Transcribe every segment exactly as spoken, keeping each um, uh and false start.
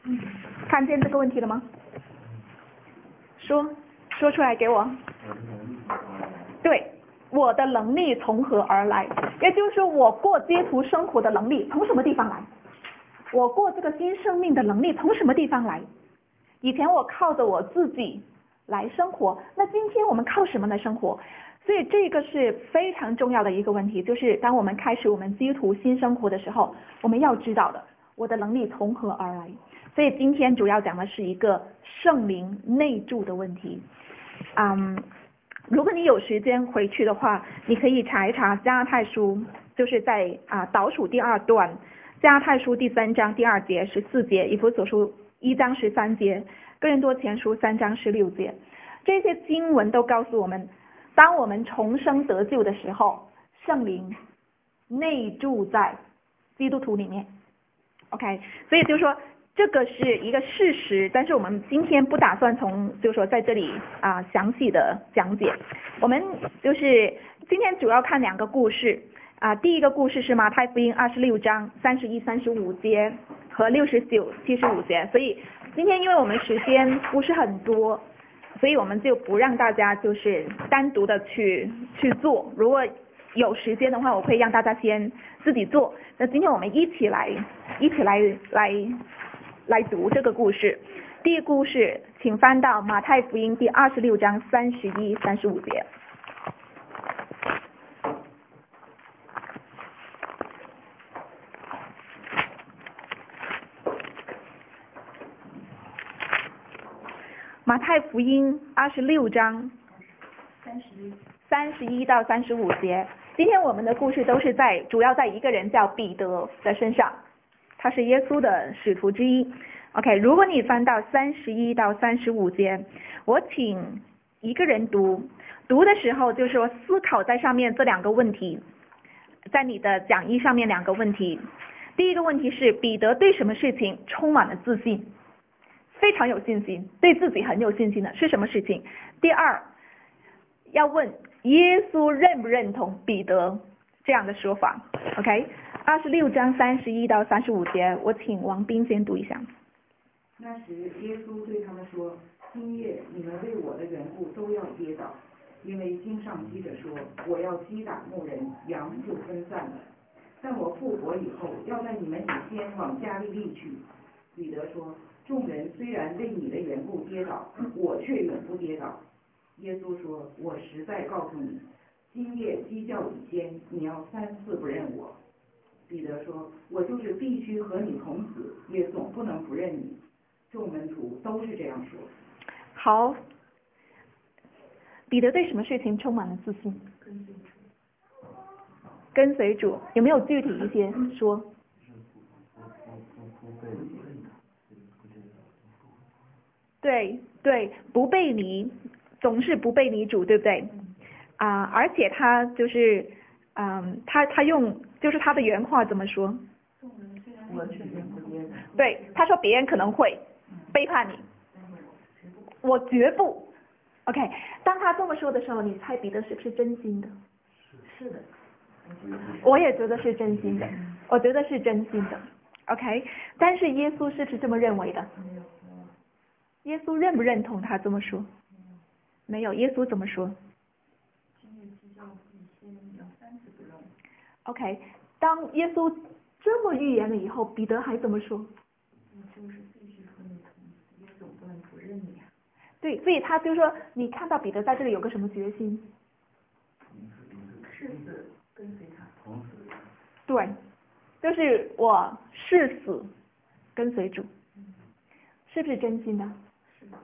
看见这个问题了吗？说说出来给我。对，我的能力从何而来？也就是说，我过基督生活的能力从什么地方来？我过这个新生命的能力从什么地方来？以前我靠着我自己来生活，那今天我们靠什么来生活？所以这个是非常重要的一个问题，就是当我们开始我们基督徒新生活的时候，我们要知道的，我的能力从何而来。所以今天主要讲的是一个圣灵内住的问题。嗯，如果你有时间回去的话，你可以查一查加拉太书，就是在啊倒数第二段，加拉太书第三章第二节、十四节，以弗所书一章十三节，哥林多前书三章十六节，这些经文都告诉我们，当我们重生得救的时候，圣灵内住在基督徒里面。OK， 所以就是说这个是一个事实，但是我们今天不打算从就是说在这里啊详细的讲解，我们就是今天主要看两个故事啊，第一个故事是马太福音二十六章三十一、三十五节和六十九、七十五节，所以今天因为我们时间不是很多，所以我们就不让大家就是单独的去去做，如果有时间的话，我可以让大家先自己做。那今天我们一起来，一起来来来读这个故事。第一个故事，请翻到马太福音第二十六章三十一、三十五节。马太福音二十六章三十一到三十五节。今天我们的故事都是在主要在一个人叫彼得的身上，他是耶稣的使徒之一。OK， 如果你翻到三十一到三十五节，我请一个人读，读的时候就是说思考在上面这两个问题，在你的讲义上面两个问题。第一个问题是彼得对什么事情充满了自信，非常有信心，对自己很有信心的是什么事情？第二，要问耶稣认不认同彼得这样的说法。 OK， 二十六章三十一到三十五节，我请王斌先读一下。 那时耶稣对他们说，今夜你们为我的缘故都要跌倒，因为经上记着说，我要击打牧人，羊就分散了。但我复活以后，要在你们以先往加利利去。彼得说，众人虽然为你的缘故跌倒，我却永不跌倒。耶稣说，我实在告诉你，今夜鸡叫以前，你要三次不认我。彼得说，我就是必须和你同死，也总不能不认你。众门徒都是这样说。 好，彼得对什么事情充满了自信？跟随主，有没有具体一些说？对对，不背离，总是不背离主，对不对？啊、呃，而且他就是，嗯，他他用就是他的原话怎么说？对，他说别人可能会背叛你，我绝不。OK， 当他这么说的时候，你猜彼得是不是真心的？ 是的， 我也觉得是真心的，我觉得是真心的。OK， 但是耶稣是不是这么认为的？耶稣认不认同他这么说？没有，耶稣怎么说 ？OK， 当耶稣这么预言了以后，彼得还怎么说？ 就是必须和你同死，也总不能不认你啊。 对，所以他就说，你看到彼得在这里有个什么决心？ 誓死跟随他，同死。 对，就是我誓死跟随主，是不是真心的？ 是的。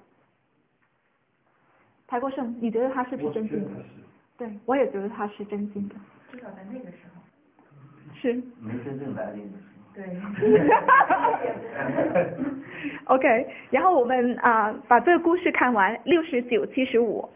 台国胜，你觉得他是不是真心的？对，我也觉得他是真心的。 至少在那个时候。 是。 没真正来临的时候。 对。 OK， 然后我们啊、呃、把这个故事看完，六十九、七十五，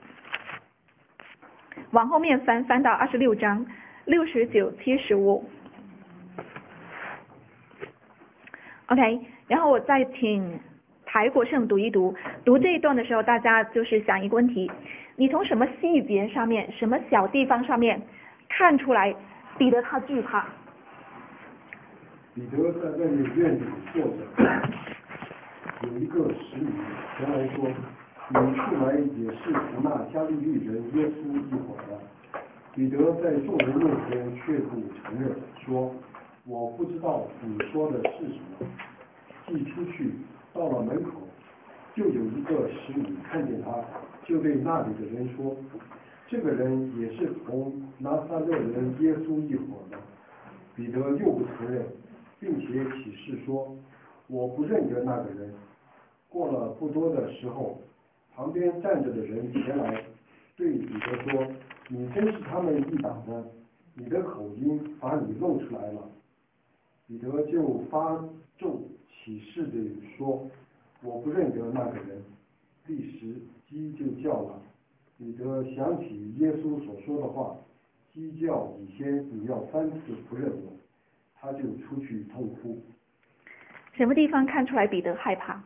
往后面翻翻到二十六章，六十九、七十五。OK， 然后我再请台国胜读一读，读这一段的时候，大家就是想一个问题：你从什么细节上面、什么小地方上面看出来彼得他惧怕？ 彼得在外面院子里坐着， 有一个使女前来说，你素来也是和那加利利人耶稣一伙的。彼得在众人面前却不承认，说我不知道你说的是什么。既出去到了门口，就有一个使女看见他，就对那里的人说，这个人也是同拿撒勒人耶稣一伙的。彼得又不承认，并且起誓说，我不认得那个人。过了不多的时候，旁边站着的人前来对彼得说，你真是他们一党的，你的口音把你露出来了。彼得就发咒起誓地说，我不认得那个人。立时鸡就叫了。彼得想起耶稣所说的话，鸡叫以先你要三次不认我，他就出去痛哭。 什么地方看出来彼得害怕？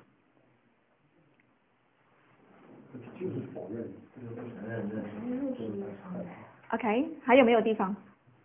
就是否认， 就是不承认认识。 OK， 还有没有地方？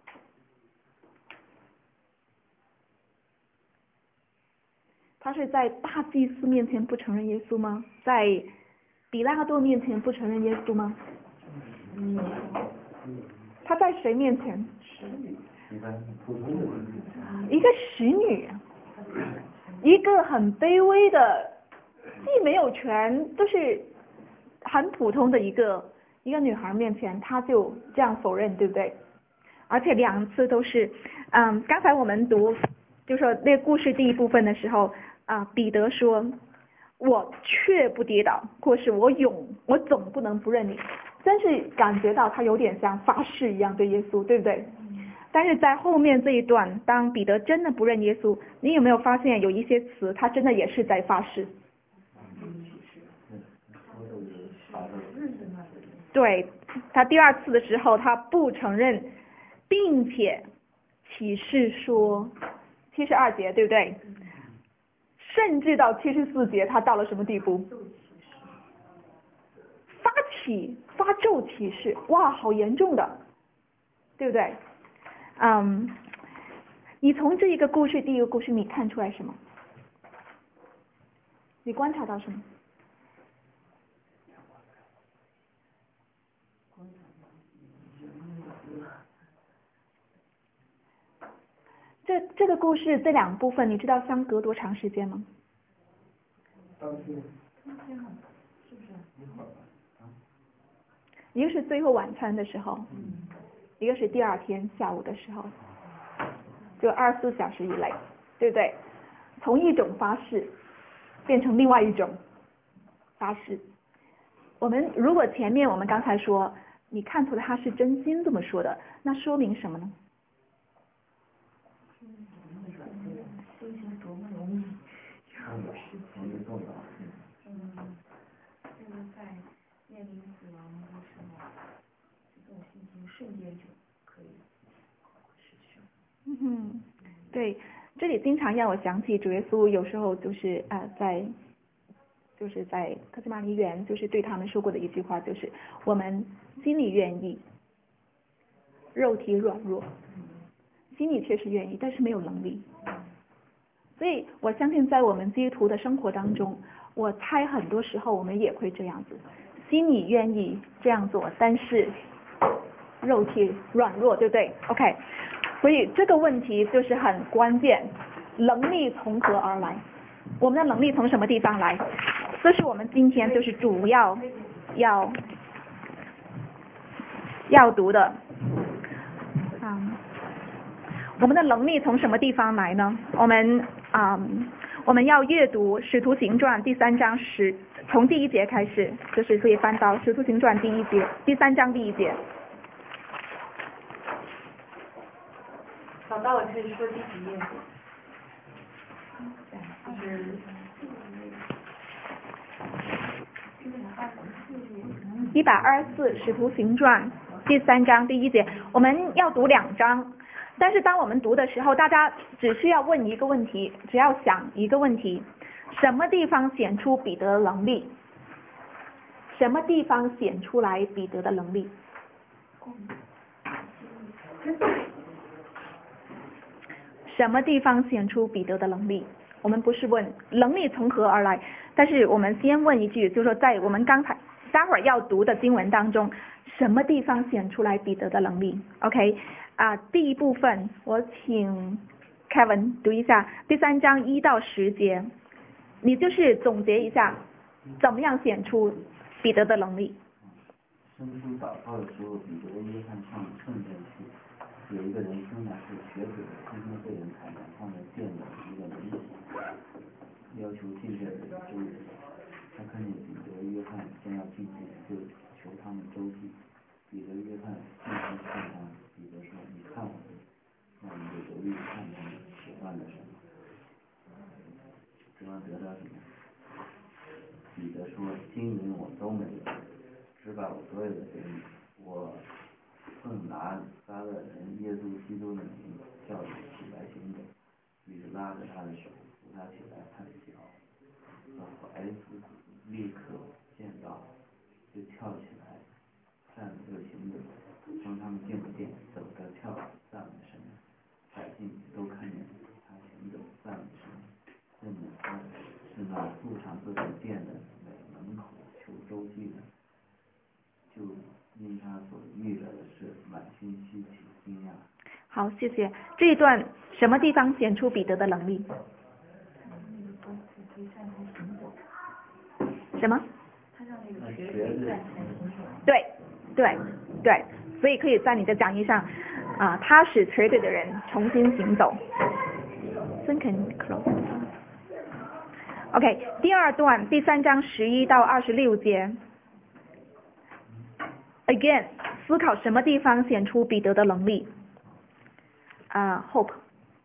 他是在大祭司面前不承认耶稣吗？在比拉多面前不承认耶稣吗？ 嗯、 他在谁面前？ 一般普通的人， 一个使女，一个很卑微的，既没有权，就是很普通的一个一个女孩面前，他就这样否认，对不对？而且两次都是，嗯，刚才我们读就说那个故事第一部分的时候，啊，彼得说，我却不跌倒，或是我永，我总不能不认你，真是感觉到他有点像发誓一样对耶稣，对不对？但是在后面这一段，当彼得真的不认耶稣，你有没有发现有一些词，他真的也是在发誓？对，他第二次的时候，他不承认，并且起誓说，七十二节，对不对？甚至到七十四节，他到了什么地步？发起发咒起誓，哇，好严重的，对不对？嗯，你从这一个故事，第一个故事，你看出来什么？你观察到什么？这这个故事这两部分，你知道相隔多长时间吗？ 当天， 一个是最后晚餐的时候，一个是第二天下午的时候，就二十四小时以内，对不对？从一种发誓变成另外一种发誓。我们如果前面我们刚才说，你看出来他是真心这么说的，那说明什么呢？ 面临死亡的时候，这种心情瞬间就可以失去。 嗯哼，对，这里经常让我想起主耶稣有时候就是啊、呃、在就是在客西马尼园就是对他们说过的一句话，就是我们心里愿意，肉体软弱，心里确实愿意，但是没有能力。所以我相信在我们基督徒的生活当中，我猜很多时候我们也会这样子。心里愿意这样做，但是肉体软弱，对不对 ？OK， 所以这个问题就是很关键，能力从何而来？我们的能力从什么地方来？这是我们今天就是主要要要读的。嗯，我们的能力从什么地方来呢？我们啊、嗯，我们要阅读《使徒行传》第三章十。从第一节开始，就是可以翻到《使徒行传》第一节，第三章第一节。 找到了，可以说第几页？就是一百二十四，《使徒行传》第三章第一节。我们要读两章，但是当我们读的时候，大家只需要问一个问题，只要想一个问题。什么地方显出彼得的能力？什么地方显出来彼得的能力？什么地方显出彼得的能力？ 我们不是问能力从何而来，但是我们先问一句，就是说在我们刚才待会儿要读的经文当中，什么地方显出来彼得的能力 ？OK 啊，第一部分我请 Kevin 读一下第三章一到十节，你就是总结一下怎么样显出彼得的能力。 生出祷告的时候，彼得、约翰上圣殿去，有一个人生来是瘸子的，今天被人抬来放在殿的一个门前，要求进这的周济。他看见彼得、约翰将要进去，就求他们周济。彼得、约翰进去看他，彼得说：“你看我们。”那我们就犹豫看他们指望了什么？指望得到什么？彼得说：“金银我都没有，只把我所有的给你。我奉拿撒勒人耶稣基督的名叫你起来行走。”于是拉着他的手扶他起来，他的脚和踝子立刻见到，就跳起来，站着就行走。当他们进了殿，走着跳赞美神，百姓都看见他行走赞美神，认为他是那路上这个殿的门口求周济的，就因他所遇到的事满心稀奇惊讶。 好，谢谢。这一段什么地方显出彼得的能力？什么？对对对，所以可以在你的讲义上啊，他使瘸腿的人重新行走。OK， 第二段第三章十一到二十六节。Again， 思考什么地方显出彼得的能力？啊、uh, ，Hope。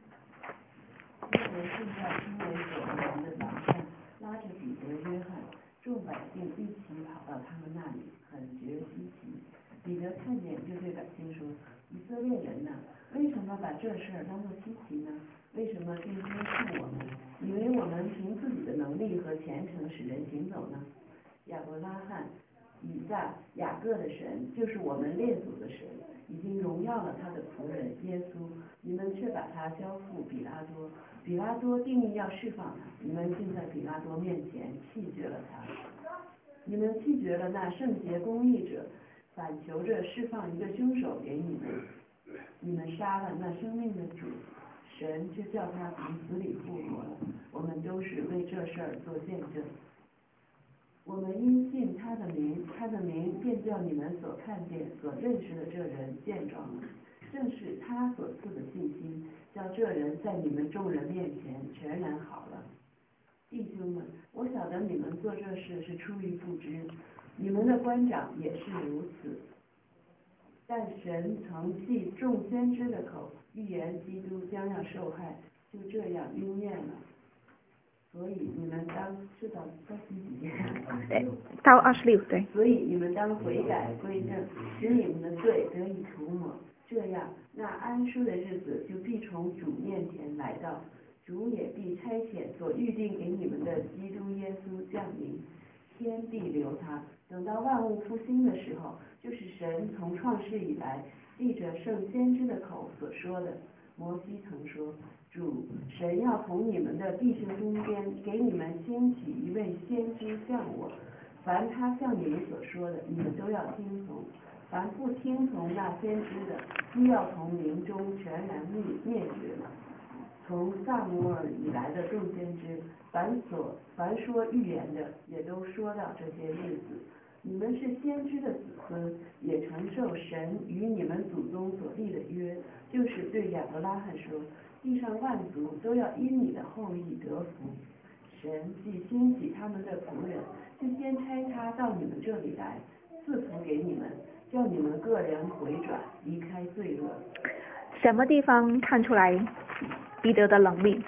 拉着彼得、约翰，众百姓一起跑到他们那里，很觉稀奇。彼得看见，就对百姓说：“以色列人呐，为什么把这事儿当作稀奇呢？为什么并称看我们，以为我们凭自己的能力和虔诚使人行走呢？亚伯拉罕、以撒、雅各的神，就是我们列祖的神，已经荣耀了他的仆人耶稣，你们却把他交付比拉多。比拉多定义要释放他，你们竟在比拉多面前弃绝了他。你们弃绝了那圣洁公义者，反求着释放一个凶手给你们。你们杀了那生命的主，神就叫他从死里复活了。我们都是为这事儿做见证。我们因信他的名，他的名便叫你们所看见、所认识的这人见状了。正是他所赐的信心，叫这人在你们众人面前全然好了。弟兄们，我晓得你们做这事是出于不知，你们的官长也是如此。但神曾系众先知的口，预言基督将要受害，就这样应验了。所以你们当是到到第几节？ 对，到二十六对。 所以你们当悔改归正，使你们的罪得以涂抹。这样，那安舒的日子就必从主面前来到，主也必差遣所预定给你们的基督耶稣降临，天必留他。等到万物复兴的时候，就是神从创世以来借着圣先知的口所说的。摩西曾说：“主，神要从你们的弟兄中间给你们兴起一位先知像我，凡他向你们所说的，你们都要听从。凡不听从那先知的，必要从灵中全然灭灭绝了。”从萨姆尔以来的众先知，凡所凡说预言的，也都说到这些日子。你们是先知的子孙，也承受神与你们祖宗所立的约，就是对亚伯拉罕说：“地上万族都要因你的后裔得福。”神既兴起他们的仆人，就先差他到你们这里来，赐福给你们，叫你们个人回转，离开罪恶。 什么地方看出来彼得的能力？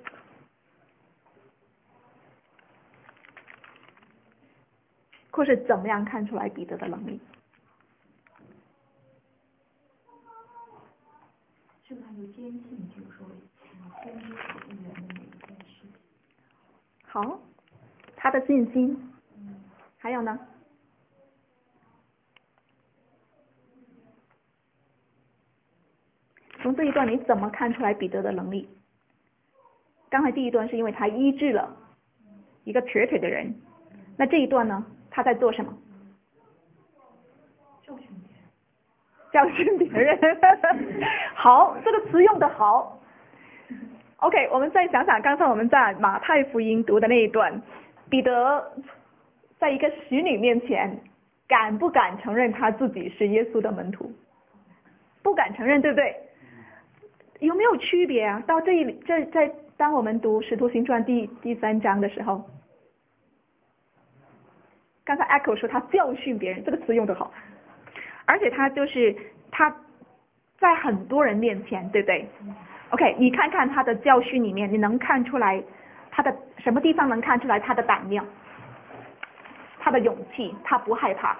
或是怎么样看出来彼得的能力？ 是不是他有坚信，就是说先知所预言的每一件事情？ 好，他的信心。 嗯。 还有呢？从这一段你怎么看出来彼得的能力？ 刚才第一段是因为他医治了一个瘸腿的人，那这一段呢，他在做什么？ 教训别人。 教训别人。好，这个词用的好。OK， 我们再想想刚才我们在马太福音读的那一段，彼得在一个使女面前，敢不敢承认他自己是耶稣的门徒？不敢承认，对不对？有没有区别啊？到这里，这在当我们读《使徒行传》第第三章的时候，刚才 Echo 说他教训别人，这个词用得好，而且他就是他在很多人面前，对不对 ？OK， 你看看他的教训里面，你能看出来他的什么地方能看出来他的胆量，他的勇气，他不害怕。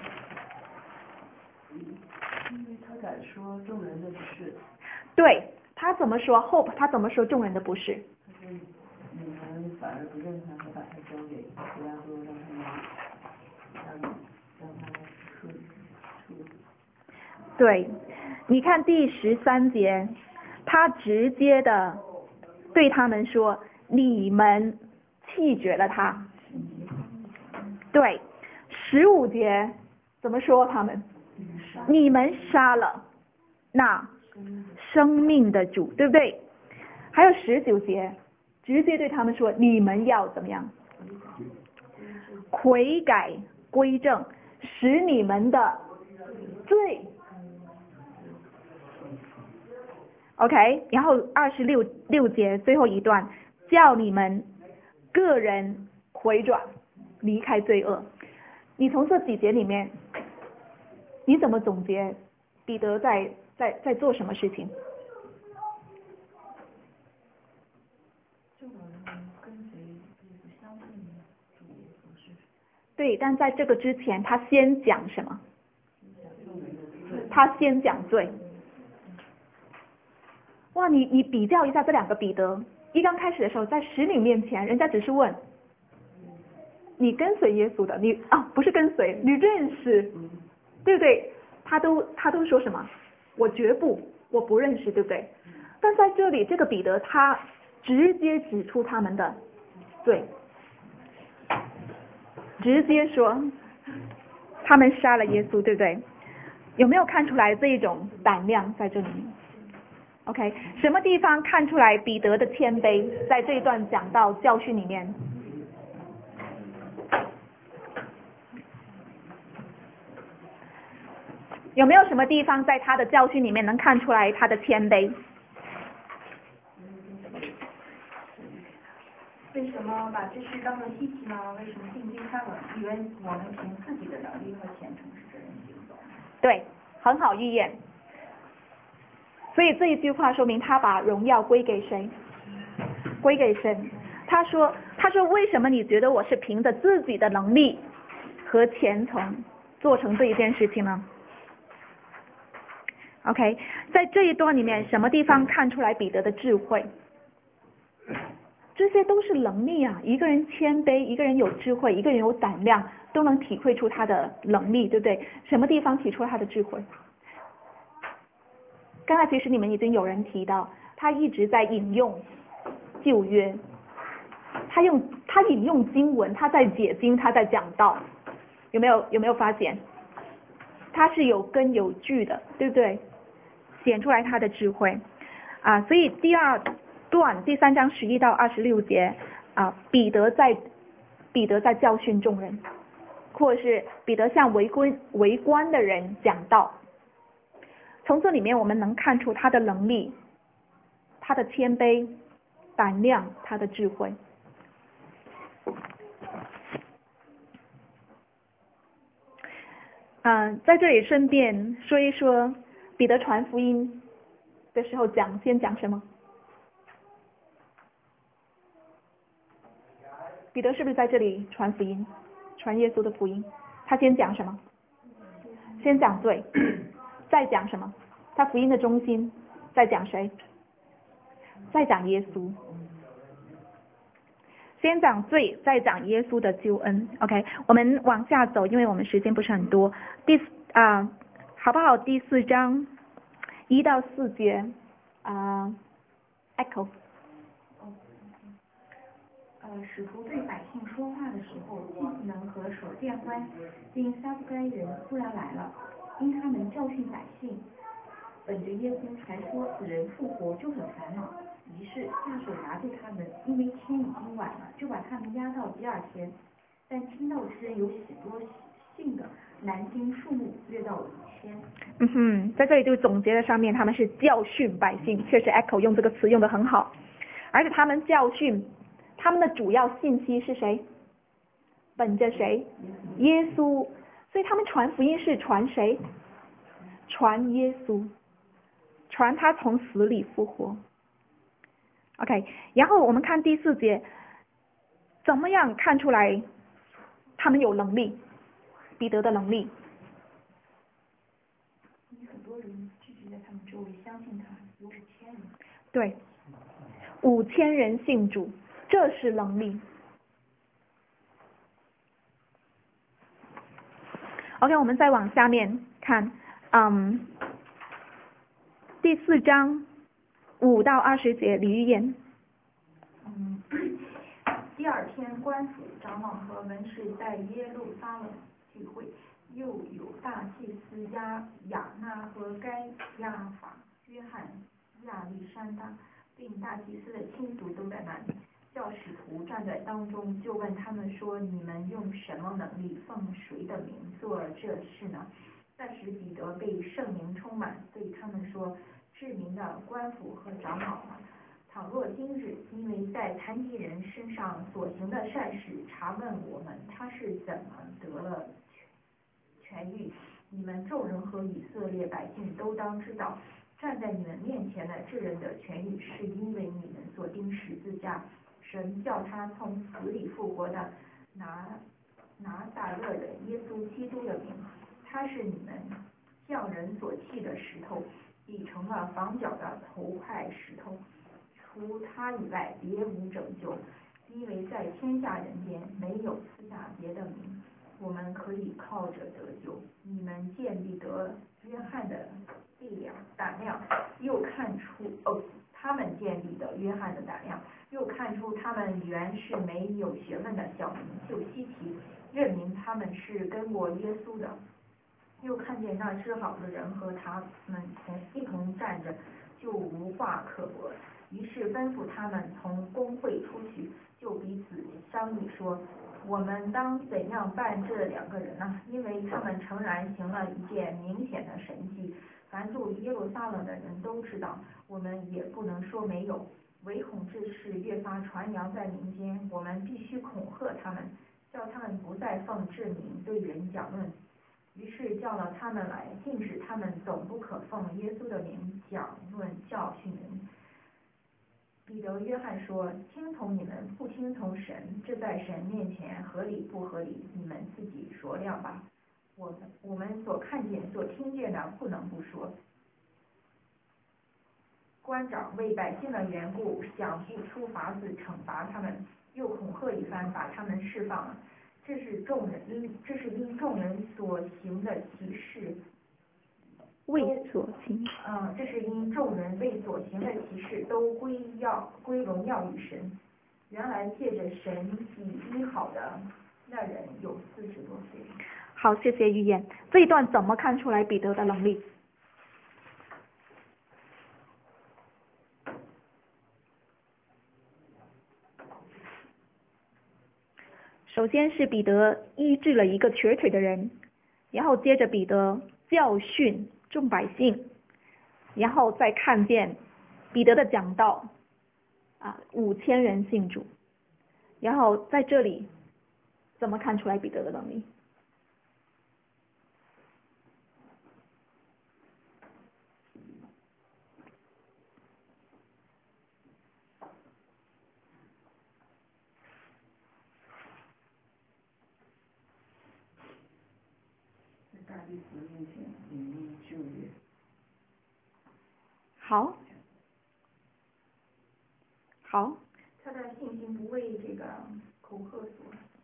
因为他敢说众人的不是。 对，他怎么说 ？Hope 他怎么说众人的不是？ 他说你们反而不认他，和把他交给其他多让他们让让他处处。 对，你看第十三节，他直接的对他们说：“你们弃绝了他。”对，十五节怎么说他们？你们杀了那生命的主，对不对？还有十九节，直接对他们说：“你们要怎么样？悔改归正，使你们的罪。” OK， 然后二十六六节最后一段，叫你们个人回转，离开罪恶。你从这几节里面，你怎么总结彼得在在在做什么事情？ 就我们跟随耶稣相信主耶稣是。 对，但在这个之前，他先讲什么？他先讲罪。哇，你你比较一下这两个彼得，一刚开始的时候，在使女面前，人家只是问你跟随耶稣的，你啊不是跟随，你认识，对不对？他都他都说什么？我绝不，我不认识，对不对？但在这里，这个彼得他直接指出他们的罪，直接说他们杀了耶稣，对不对？有没有看出来这一种胆量在这里面 ？OK， 什么地方看出来彼得的谦卑？在这一段讲到教训里面，有没有什么地方在他的教训里面能看出来他的谦卑？ 为什么把这事当作稀奇呢？为什么定睛看稳，以为我们凭自己的能力和虔诚是这人行走？ 对，很好预言。所以这一句话说明他把荣耀归给谁？归给神。他说：“他说为什么你觉得我是凭着自己的能力和虔诚做成这一件事情呢 ？”OK， 在这一段里面，什么地方看出来彼得的智慧？这些都是能力啊！一个人谦卑，一个人有智慧，一个人有胆量，都能体会出他的能力，对不对？什么地方提出了他的智慧？刚才其实你们已经有人提到，他一直在引用旧约，他用他引用经文，他在解经，他在讲道，有没有有没有发现？他是有根有据的，对不对？显出来他的智慧啊！所以第二段第三章十一到二十六节啊，彼得在彼得在教训众人，或者是彼得向围观围观的人讲道。从这里面我们能看出他的能力，他的谦卑、胆量，他的智慧。嗯、呃，在这里顺便说一说彼得传福音的时候讲先讲什么？彼得是不是在这里传福音，传耶稣的福音？他先讲什么？先讲罪。再讲什么？他福音的中心在讲谁？在讲耶稣。先讲罪，再讲耶稣的救恩。OK， 我们往下走，因为我们时间不是很多。第啊、呃，好不好？第四章一到四节啊、呃、，Echo。 呃，使徒对百姓说话的时候，既不能和守殿官并撒不该人忽然来了，因他们教训百姓，本着耶稣才说死人复活就很烦恼，于是下手拿住他们，因为天已经晚了，就把他们押到第二天。但听到之人有许多信的，南京数目略到五千。 嗯哼，在这里就总结了上面他们是教训百姓，确实 Echo 用这个词用得很好，而且他们教训，他们的主要信息是谁？本着谁？耶稣。所以他们传福音是传谁？传耶稣，传他从死里复活。OK， 然后我们看第四节，怎么样看出来他们有能力？彼得的能力。 很多人聚集在他们周围，相信他，有五千人。 对，五千人信主，这是能力。OK， 我们再往下面看，嗯，第四章五到二十节，李玉燕。 嗯，第二天，官府长老和文士在耶路撒冷聚会，又有大祭司亚亚那和该亚法、约翰、亚历山大，并大祭司的亲属都在那里。叫使徒站在当中，就问他们说：“你们用什么能力，奉谁的名做这事呢？”但是彼得被圣灵充满，对他们说：“至明的官府和长老啊，倘若今日因为在残疾人身上所行的善事查问我们，他是怎么得了痊愈，你们众人和以色列百姓都当知道，站在你们面前的这人的痊愈，是因为你们所钉十字架。神叫他从死里复活的拿拿撒勒人耶稣基督的名，他是你们匠人所弃的石头，已成了房角的头块石头。除他以外，别无拯救，因为在天下人间没有赐下别的名，我们可以靠着得救。你们见彼得、约翰的力量、胆量，又看出哦。他们见彼得、约翰的胆量，又看出他们原是没有学问的小民，就稀奇，认明他们是跟过耶稣的。又看见那治好的人和他们同一同站着，就无话可驳。于是吩咐他们从公会出去，就彼此商议说：“我们当怎样办这两个人呢？因为他们诚然行了一件明显的神迹。凡住耶路撒冷的人都知道，我们也不能说没有，唯恐这事越发传扬在民间，我们必须恐吓他们，叫他们不再奉至名对人讲论。于是叫了他们来，禁止他们总不可奉耶稣的名讲论教训人。”彼得、约翰说：“听从你们，不听从神，这在神面前合理不合理？你们自己酌量吧。我们我们所看见、所听见的，不能不说。”官长为百姓的缘故，想不出法子惩罚他们，又恐吓一番，把他们释放了。这是众人因这是因众人所行的奇事。 为所行， 嗯，这是因众人为所行的奇事都归耀归荣耀与神。原来借着神以医好的那人有四十多岁。 好，谢谢玉燕。这一段怎么看出来彼得的能力？首先是彼得医治了一个瘸腿的人，然后接着彼得教训众百姓，然后再看见彼得的讲道啊，五千人信主，然后在这里怎么看出来彼得的能力？ 大祭司面前隐秘就业。 好，好。 他的信心不为这个恐吓所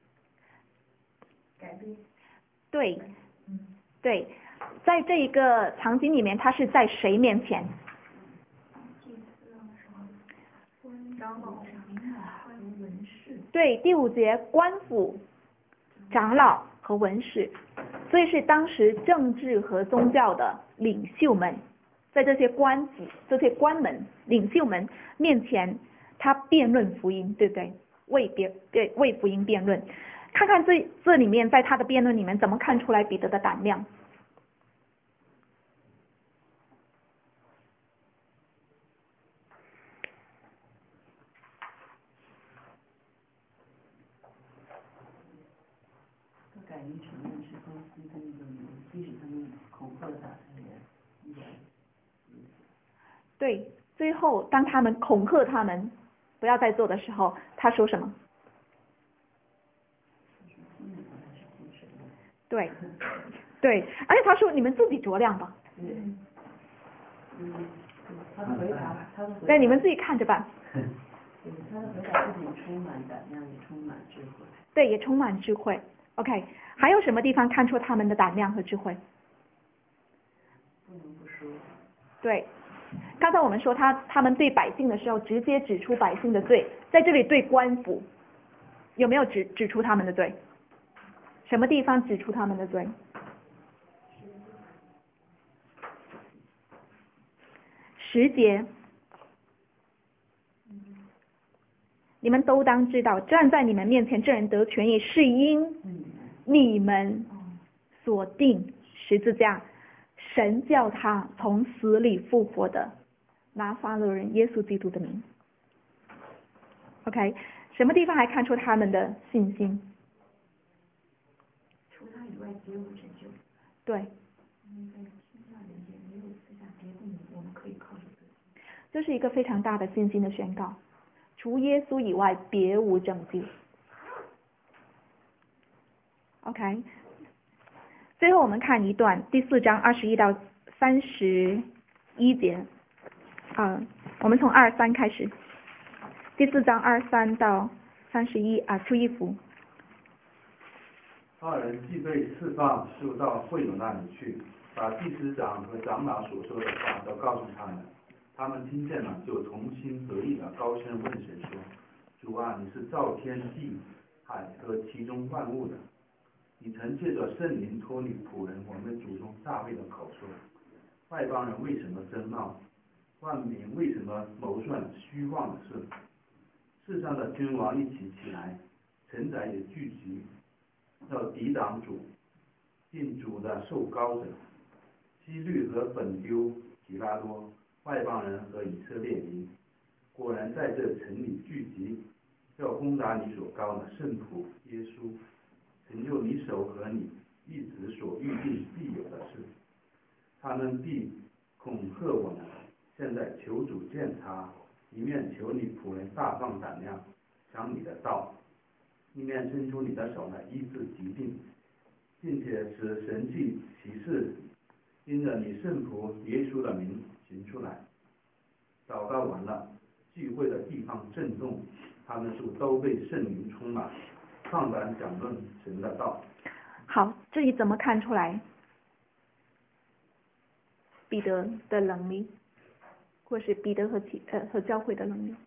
改变。 对， 嗯， 对，在这一个场景里面，他是在谁面前？ 祭司啊什么？官长老、官文士。 对，第五节官府、长老和文士，所以是当时政治和宗教的领袖们，在这些官府、这些官门、领袖们面前，他辩论福音，对不对？为别对为福音辩论，看看这这里面在他的辩论里面怎么看出来彼得的胆量？ 敢于承认是公司跟一个人，即使他们恐吓他，他也依然。 对，最后当他们恐吓他们不要再做的时候，他说什么？对，对，而且他说你们自己酌量吧。 嗯，嗯，他的回答，他的回答。 对，你们自己看着办。 对，他的回答不仅充满胆量，也充满智慧。 对，也充满智慧。OK， 还有什么地方看出他们的胆量和智慧？ 不能不说。 对，刚才我们说他他们对百姓的时候，直接指出百姓的罪，在这里对官府有没有指指出他们的罪？什么地方指出他们的罪？十节，你们都当知道，站在你们面前这人得权益，是因你们所定十字架，神叫他从死里复活的拿撒勒人耶稣基督的名。OK， 什么地方还看出他们的信心？ 除他以外，别无拯救。 对。 因为在天下人间没有赐下别的名，我们可以靠着自己。 这是一个非常大的信心的宣告。除耶稣以外，别无拯救。OK， 最后我们看一段第四章二十一到三十一节，啊，我们从二三开始，第四章二三到三十一啊，出一幅。 二人既被释放，就到会友那里去，把祭司长和长老所说的话都告诉他们。他们听见了，就同心合意的高声问神说：“主啊，你是造天地海和其中万物的，你曾借着圣灵托你仆人我们祖宗大卫的口说，外邦人为什么争闹，万民为什么谋算虚妄的事？世上的君王一起起来，臣宰也聚集，要抵挡主，进主的受膏者。希律和本丢、吉拉多，外邦人和以色列民，果然在这城里聚集，要攻打你所膏的圣仆耶稣，成就你手和你一直所预定必有的事。他们必恐吓我们，现在求主鉴察，一面求你仆人大放胆量，讲你的道，一面伸出你的手来医治疾病，并且使神迹奇事因着你圣仆耶稣的名行出来。祷告完了，聚会的地方震动，他们就都被圣灵充满，放胆讲论神的道。 好，这里怎么看出来彼得的能力，或是彼得和其呃和教会的能力？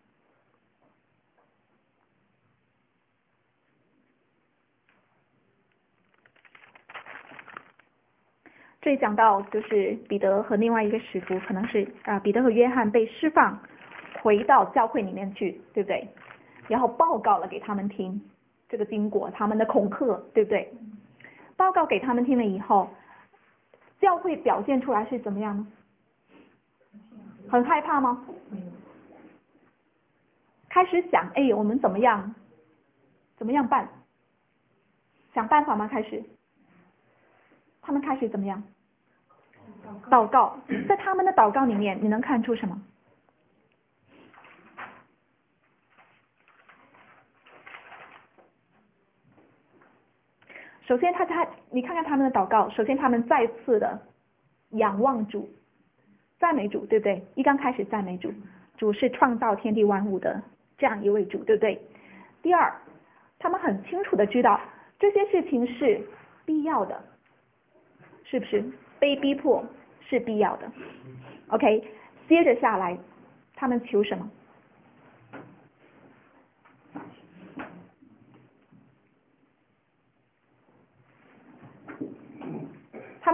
这里讲到就是彼得和另外一个使徒，可能是啊、呃、彼得和约翰被释放回到教会里面去，对不对？然后报告了给他们听这个经过，他们的恐吓，对不对？报告给他们听了以后，教会表现出来是怎么样呢？很害怕吗？开始想，哎，我们怎么样？怎么样办？想办法吗？开始，他们开始怎么样？祷告，在他们的祷告里面，你能看出什么？首先他，他你看看他们的祷告，首先他们再次的仰望主，赞美主，对不对？一刚开始赞美主，主是创造天地万物的这样一位主，对不对？第二，他们很清楚的知道这些事情是必要的，是不是？被逼迫是必要的。OK， 接着下来，他们求什么？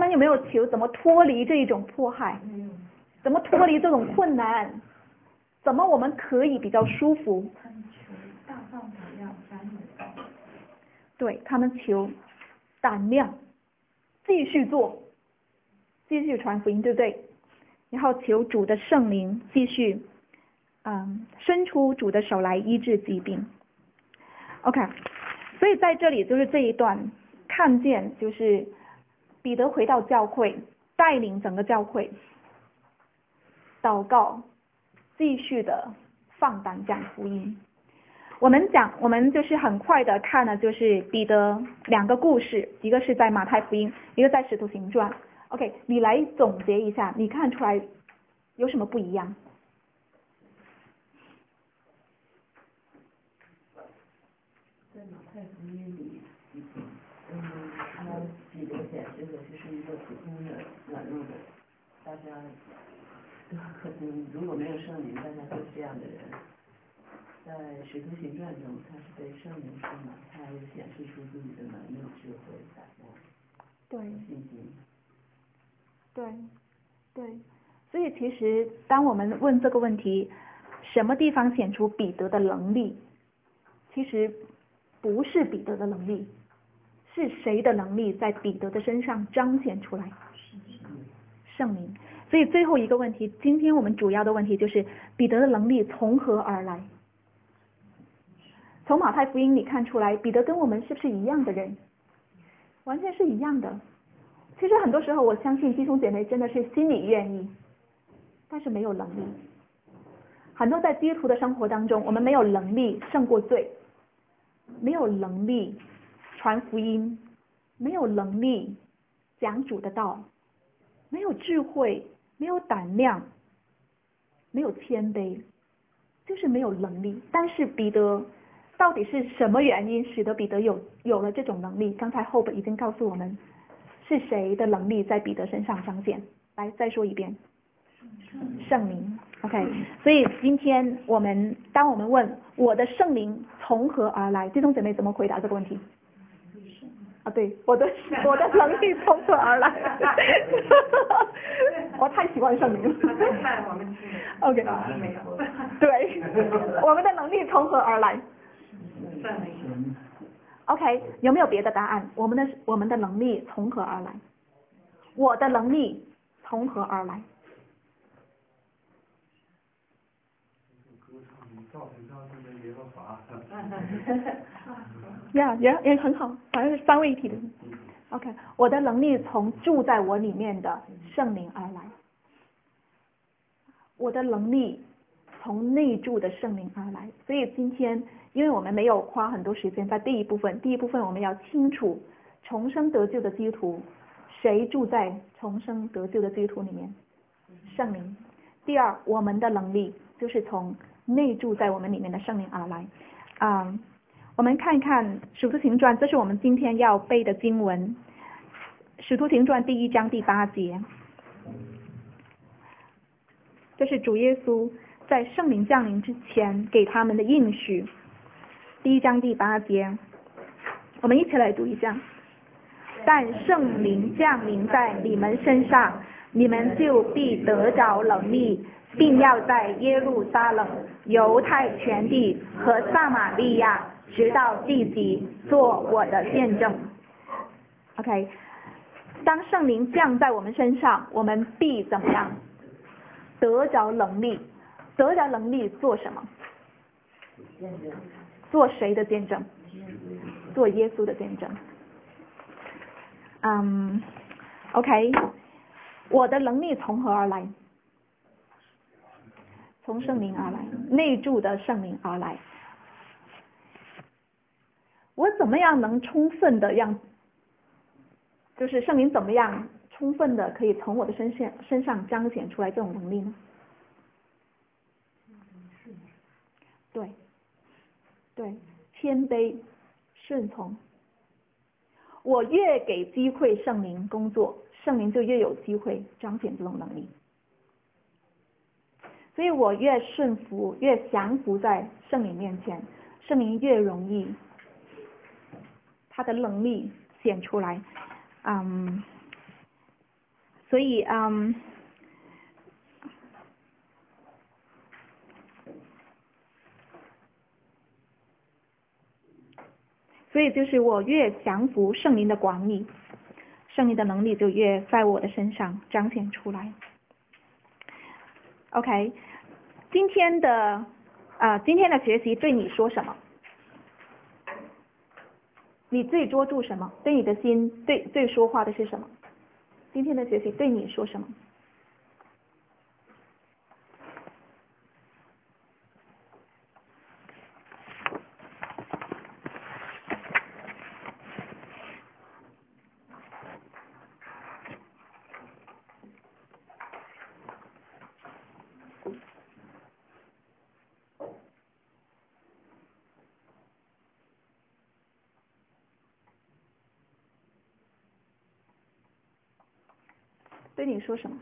们有没有求怎么脱离这一种迫害？怎么脱离这种困难？怎么我们可以比较舒服？ 他们求大放胆量，反有道。 对，他们求胆量，继续做，继续传福音，对不对？然后求主的圣灵继续，嗯，伸出主的手来医治疾病。OK， 所以在这里就是这一段看见，就是彼得回到教会，带领整个教会祷告，继续的放胆讲福音。我们讲，我们就是很快的看了，就是彼得两个故事，一个是在马太福音，一个在使徒行传。OK， 你来总结一下，你看出来有什么不一样？ 在马太福音里，嗯，他彼得显示的就是一个普通的软弱的，大家可能如果没有圣灵，大家都是这样的人。在使徒行传中，他是被圣灵充满，他又显示出自己的能力、智慧、胆量、 对信心。 对，对，所以其实当我们问这个问题，什么地方显出彼得的能力？其实不是彼得的能力，是谁的能力在彼得的身上彰显出来？圣灵。所以最后一个问题，今天我们主要的问题就是彼得的能力从何而来？从马太福音里看出来，彼得跟我们是不是一样的人？完全是一样的。其实很多时候我相信弟兄姐妹真的是心里愿意，但是没有能力。很多在基督徒的生活当中，我们没有能力胜过罪，没有能力传福音，没有能力讲主的道，没有智慧，没有胆量，没有谦卑，就是没有能力。但是彼得到底是什么原因使得彼得有有了这种能力？刚才后本已经告诉我们，是谁的能力在彼得身上彰显？来，再说一遍，圣灵。OK， 所以今天我们当我们问我的圣灵从何而来，弟兄姐妹怎么回答这个问题？啊，对，我的我的能力从何而来？我太喜欢圣灵了。OK， 对，我们的能力从何而来？OK， 有没有别的答案？我们的我们的能力从何而来？我的能力从何而来？呀，也也很好，反正是三位一体的。OK， 我的能力从住在我里面的圣灵而来。我的能力从内住的圣灵而来。所以今天，因为我们没有花很多时间在第一部分，第一部分我们要清楚重生得救的基督徒，谁住在重生得救的基督徒里面？圣灵。第二，我们的能力就是从内住在我们里面的圣灵而来。啊、嗯，我们看一看《使徒行传》，这是我们今天要背的经文，《使徒行传》第一章第八节，这是主耶稣在圣灵降临之前给他们的应许。第一章第八节，我们一起来读一下。但圣灵降临在你们身上，你们就必得着能力，并要在耶路撒冷、犹太全地和撒玛利亚直到地极做我的见证。 OK， 当圣灵降在我们身上，我们必怎么样？得着能力。得着能力做什么？做谁的见证？做耶稣的见证。嗯 OK， 我的能力从何而来？从圣灵而来，内住的圣灵而来。我怎么样能充分的让，就是圣灵怎么样充分的可以从我的身上身上彰显出来这种能力呢？对，对，谦卑、顺从。我越给机会圣灵工作，圣灵就越有机会彰显这种能力。所以我越顺服、越降服在圣灵面前，圣灵越容易他的能力显出来。嗯， 所以嗯。所以就是我越降服圣灵的管理，圣灵的能力就越在我的身上彰显出来。OK， 今天的啊、呃，今天的学习对你说什么？你最捉住什么？对你的心对最说话的是什么？今天的学习对你说什么？对你说什么？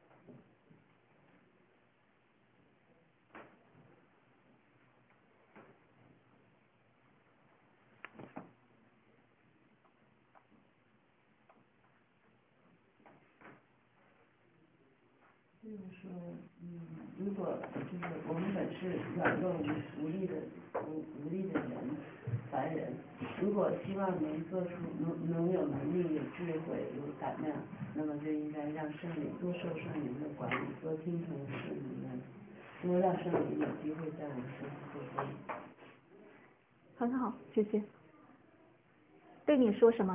就是说，嗯，如果就是我们本是软弱无力的无无力的人，凡人，如果希望能做出能能有能力、有智慧、有胆量，那么就应该让圣灵多受圣灵的管理，多听从圣灵的，多让圣灵有机会在我们身上做工。 很好，谢谢。对你说什么？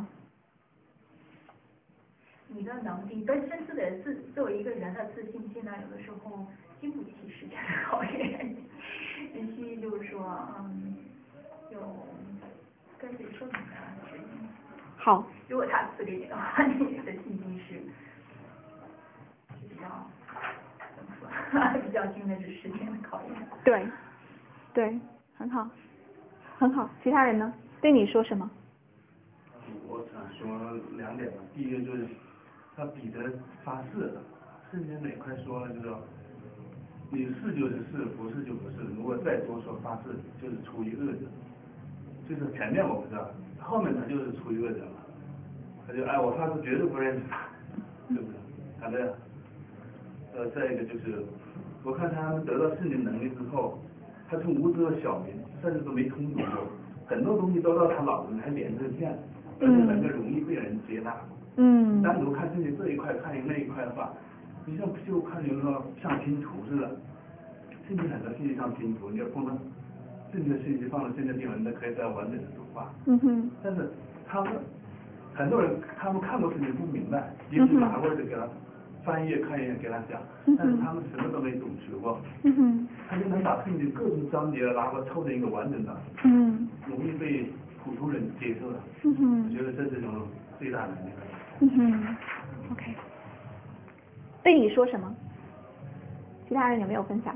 你的能力本身自己的自作为一个人的自信心呢，有的时候经不起时间的考验。必须就是说，嗯，有跟谁说明呢？ 好。 如果他赐给你的话，你的信心是是比较怎么说？比较经得起时间的考验。 对，对，很好，很好。其他人呢？对你说什么？ 我想说两点吧，第一个就是。他彼得发誓，圣经哪块说了，就是说你是就是是，不是就不是。如果再多说发誓，就是出于恶者。就是前面我不知道，后面他就是出于恶者嘛。他就哎，我发誓绝对不认识他，对不对？他的呃，再一个就是，我看他们得到圣灵能力之后，他从无知的小民，甚至都没通读过，很多东西都到他脑子里，还连着线，而且能够容易被人接纳。 嗯， 单独看圣经这一块，看那一块的话，你像就看有时候像拼图似的，圣经很多信息像拼图，你要不能圣经的信息放到圣经地方，那可以再完整的读画。 嗯哼。 但是他们很多人他们看过圣经不明白，也许拿过来就给他翻译看一眼给他讲，但是他们什么都没懂学过。 嗯哼。 他就能把圣经各种章节拉过凑成一个完整的， 嗯， 容易被普通人接受的。 嗯哼。 我觉得这是一种最大的能力。 嗯哼 ，OK。对你说什么？其他人有没有分享？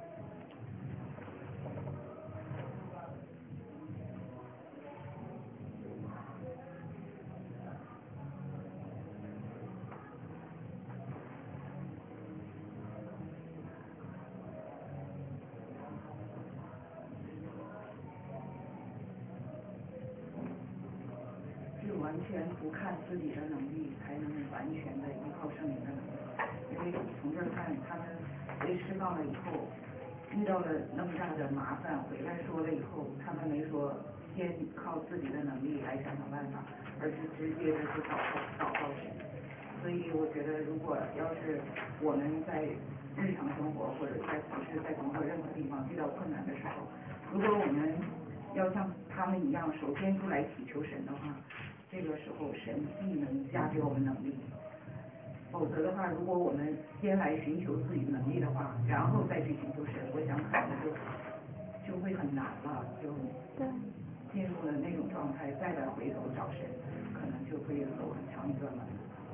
是完全不看自己的能力，才能完全的依靠圣灵的能力。因为从这儿看，他们被释放了以后，遇到了那么大的麻烦，回来说了以后，他们没说先靠自己的能力来想想办法，而是直接的去祷告祷告神。所以我觉得，如果要是我们在日常生活或者在服饰、在工作任何地方遇到困难的时候，如果我们要像他们一样，首先出来祈求神的话，这个时候神必能加给我们能力。否则的话，如果我们先来寻求自己能力的话，然后再去寻求神，我想可能就就会很难了，就进入了那种状态，再来回头找神，可能就会走很长一段路。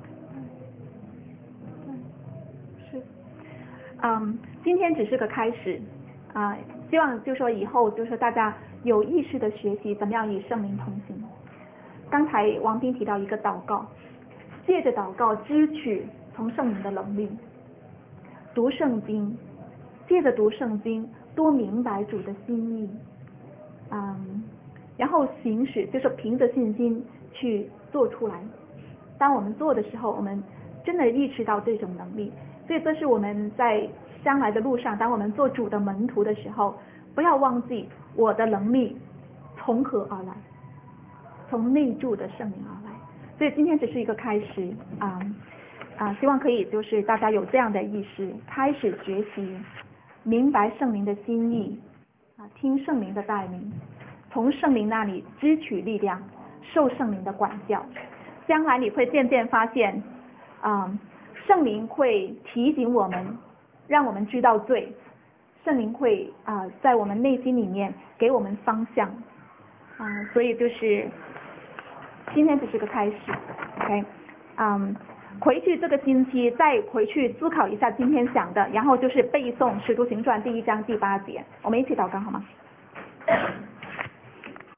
嗯，是，嗯，今天只是个开始啊、呃，希望就说以后就说大家有意识的学习怎么样与圣灵同行。刚才王斌提到一个祷告，借着祷告支取从圣灵的能力，读圣经，借着读圣经多明白主的心意，嗯，然后行使就是凭着信心去做出来。当我们做的时候，我们真的意识到这种能力。所以这是我们在将来的路上，当我们做主的门徒的时候，不要忘记我的能力从何而来，从内住的圣灵而来。所以今天只是一个开始啊啊，希望可以就是大家有这样的意识，开始学习明白圣灵的心意啊，听圣灵的带领，从圣灵那里支取力量，受圣灵的管教。将来你会渐渐发现啊，圣灵会提醒我们，让我们知道罪，圣灵会啊在我们内心里面给我们方向啊，所以就是今天只是个开始 ，OK， 嗯，回去这个星期再回去思考一下今天讲的，然后就是背诵《使徒行传》第一章第八节，我们一起祷告好吗？